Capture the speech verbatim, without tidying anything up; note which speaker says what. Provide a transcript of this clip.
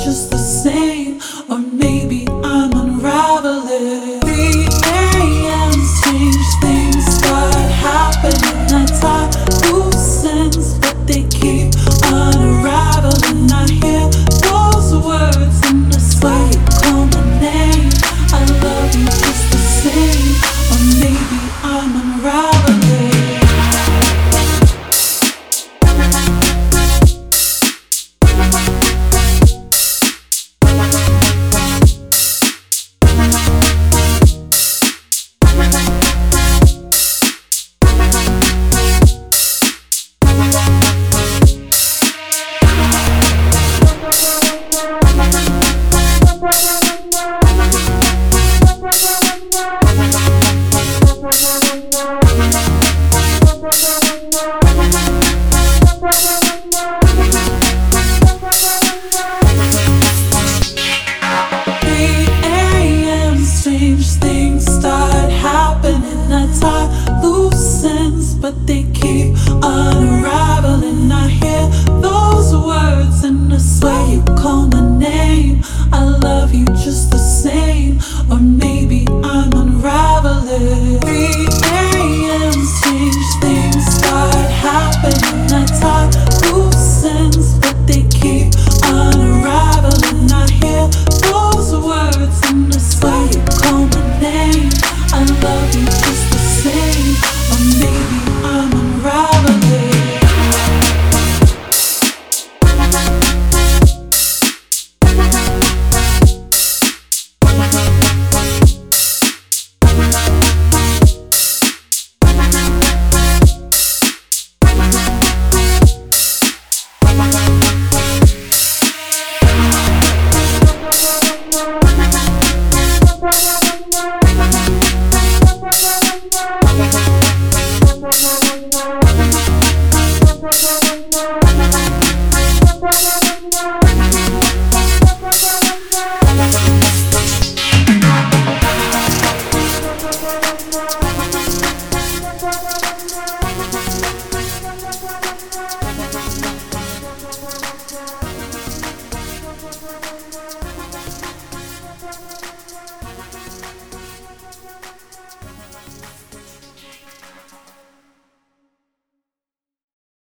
Speaker 1: just the same, or maybe I'm unraveling. three a m strange things start happening. I tie loose ends, but they keep unraveling. I hear those words in the swear you call my name. I love you just the same, or maybe I'm unraveling. three a m strange things start happening. I tie loose ends, but they keep unraveling. I hear those words and I swear you call my name. I love you just the same,